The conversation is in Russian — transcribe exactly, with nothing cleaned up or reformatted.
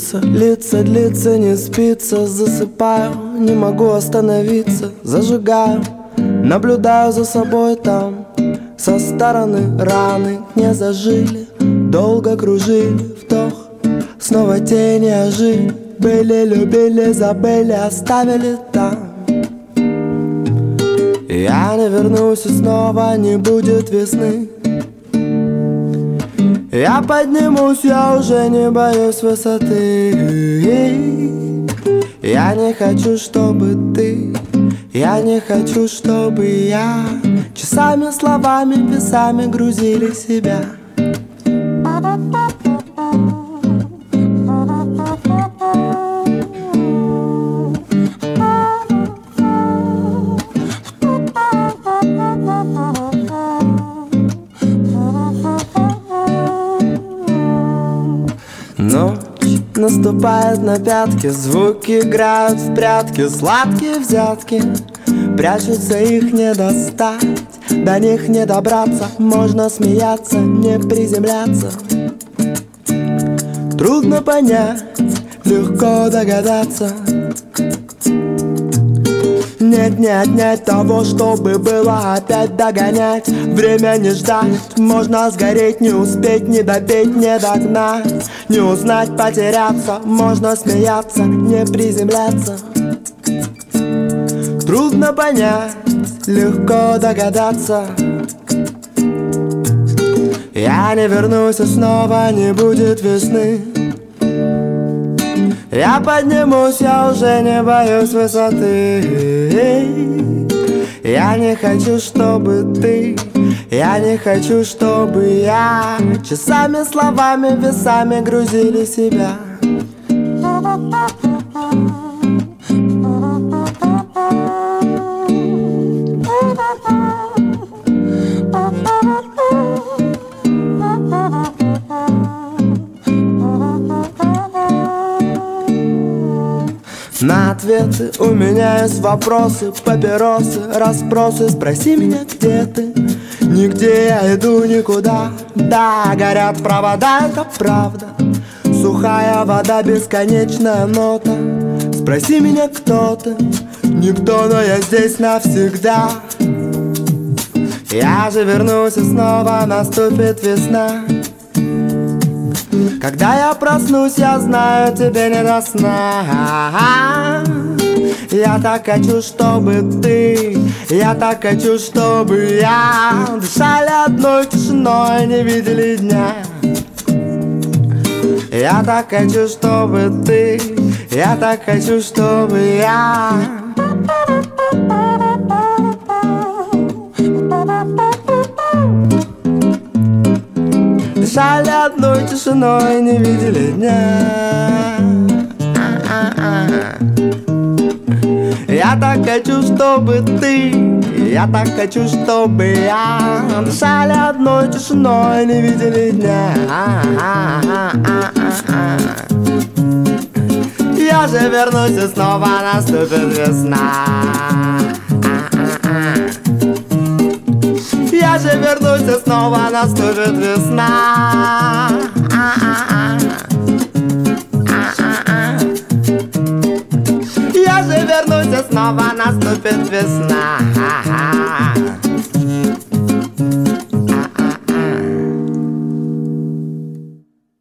длится, литься, длится, не спится. Засыпаю, не могу остановиться. Зажигаю, наблюдаю за собой там. Со стороны раны не зажили, долго кружили, вдох, снова тени ожили. Были, любили, забыли, оставили там. Я не вернусь и снова не будет весны. Я поднимусь, я уже не боюсь высоты. Я не хочу, чтобы ты, я не хочу, чтобы я часами, словами, весами грузили себя. Ночь наступает на пятки, звуки играют в прятки, сладкие взятки, прячутся, их не достать, до них не добраться. Можно смеяться, не приземляться. Трудно понять, легко догадаться. Нет, не отнять того, чтобы было опять догонять. Время не ждать, можно сгореть, не успеть, не допеть, не догнать. Не узнать, потеряться, можно смеяться, не приземляться. Трудно понять, легко догадаться. Я не вернусь и снова не будет весны. Я поднимусь, я уже не боюсь высоты. Я не хочу, чтобы ты, я не хочу, чтобы я часами, словами, весами грузили себя. На ответы у меня есть вопросы, папиросы, расспросы. Спроси меня, где ты? Нигде я иду никуда. Да, горят провода, это правда. Сухая вода, бесконечная нота. Спроси меня, кто ты? Никто, но я здесь навсегда. Я же вернусь и снова наступит весна. Когда я проснусь, я знаю, тебе не до сна. Я так хочу, чтобы ты, я так хочу, чтобы я дышали одной тишиной, не видели дня. Я так хочу, чтобы ты, я так хочу, чтобы я дышали одной тишиной, не видели дня. Я так хочу, чтобы ты, я так хочу, чтобы я дышали одной тишиной, не видели дня. Я же вернусь и снова наступит весна. Я же вернусь и снова наступит весна. Я же вернусь и снова наступит весна.